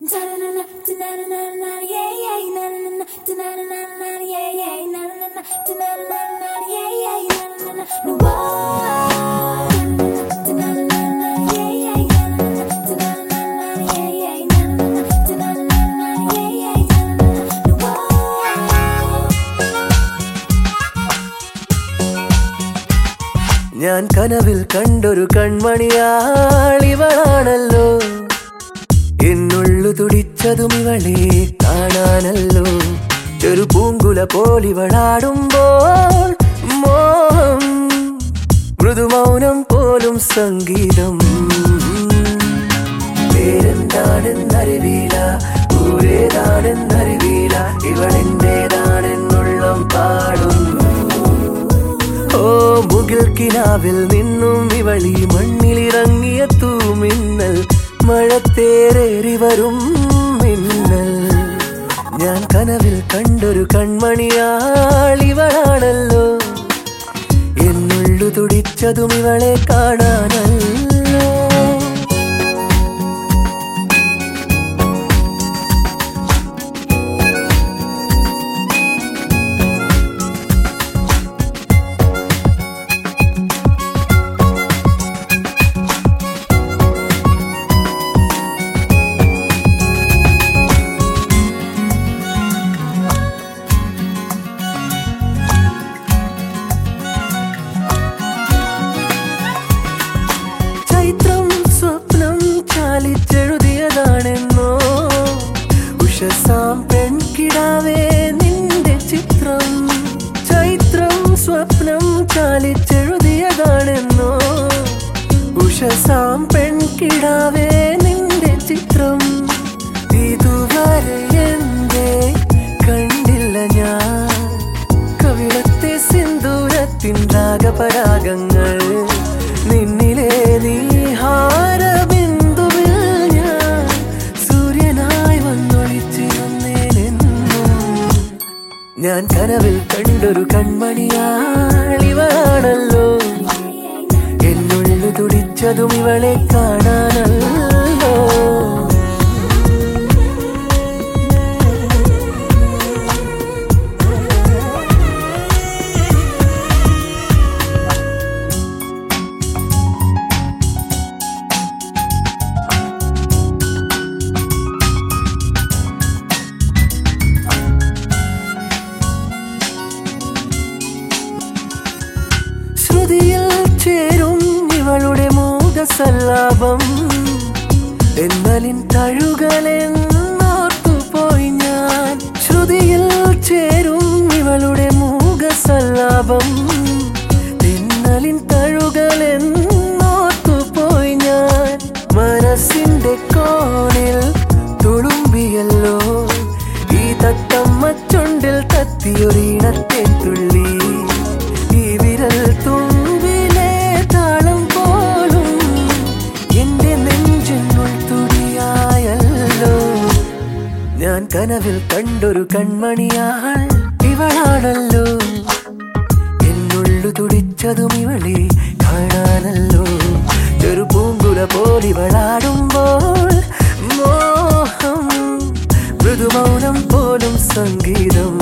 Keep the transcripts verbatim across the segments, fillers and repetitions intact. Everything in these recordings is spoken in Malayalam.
ഞാൻ കനവിൽ കണ്ടൊരു കൺമണിയാളിവളാണല്ലോ എന്നുള്ളു തുടിച്ചതും ഇവളെ കാണാനല്ലോ ഒരു പൂങ്കുല പോലിവളാടുമ്പോൾ മോഹം മൃദുമൗനം പോലും സംഗീതം പേരെന്താണെന്നറിവീല ഊരേതാണെന്നറിവീല ഇവളെന്റേതാണെന്നുള്ളം പാടുന്നു ഓ മുകിൽ കിനാവിൽ നിന്നും ഇവളി മണ്ണിലിറങ്ങിയ തൂമിന്നൽ മഴത്തേറേറി വരും മിന്നൽ ഞാൻ കനവിൽ കണ്ടൊരു കൺമണിയാളിവളാണല്ലോ എന്നുള്ളു തുടിച്ചതും ഇവളെ കാണാനല്ലോ െഴുതിയതാണെന്നോ ഉഷസാം പെൺകിടാവേ നിന്റെ ചിത്രം ചൈത്രം സ്വപ്നം ചാലിച്ചെഴുതിയതാണെന്നോ ഉഷസാം പെൺകിടാവേ നിന്റെ ചിത്രം ഇതുവരെ എന്തേ കണ്ടില്ല ഞാൻ കവിളത്തെ സിന്ദൂരത്തിൻ രാഗപരാഗങ്ങൾ നിന്നിലെ നീഹാര ഞാൻ കനവിൽ കണ്ടൊരു കൺമണിയാളിവളാണല്ലോ എന്നുള്ളു തുടിച്ചതും ഇവളെ കാണാനല്ലോ ചേരും ഇവളുടെ മൂകസല്ലാപം എന്നലിൻ തഴുകളെന്നോർത്തുപോയി ഞാൻ ശ്രുതിയിൽ ചേരും ഇവളുടെ മൂകസല്ലാപം എന്നലിൻ തഴുകളെന്നോർത്തുപോയി ഞാൻ മനസ്സിന്റെ കോണിൽ തുളുമ്പിയല്ലോ ഈ തത്തമ്മ ചുണ്ടിൽ തത്തിയൊരീണത്തെ തുള്ളി ഈ വിരൽ തുമ്പിലെ താളം പോലും എന്റെ നെഞ്ചിനുൾ തുടിയായല്ലോ ഞാൻ കനവിൽ കണ്ടൊരു കൺമണിയാൾ ഇവളാണല്ലോ എന്നുള്ളു തുടിച്ചതും ഇവളെ കാണാനല്ലോ ഒരു പൂങ്കുല പോലിവളാടുമ്പോൾ മോഹം മൃദുമൗനം പോലും സംഗീതം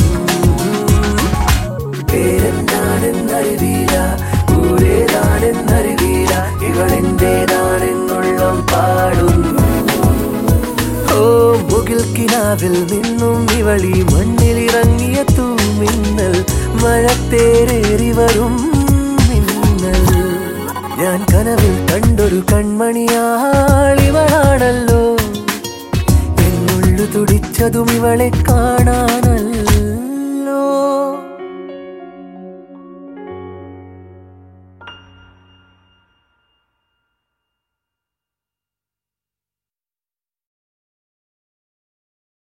പേരെന്താണെന്നറിവീല ഊരേതാണെന്നറിവീല ഇവളെന്റേതാണെന്നുള്ളം പാടുന്നു ഓ മുകിൽ കിനാവിൽ നിന്നും ഇവളി മണ്ണിലിറങ്ങിയ തൂമിന്നൽ മഴത്തേറേറി വരും മിന്നൽ ഞാൻ കനവിൽ കണ്ടൊരു കൺമണിയാളിവളാണല്ലോ എന്നുള്ളു തുടിച്ചതും ഇവളെ കാണാനല്ലോ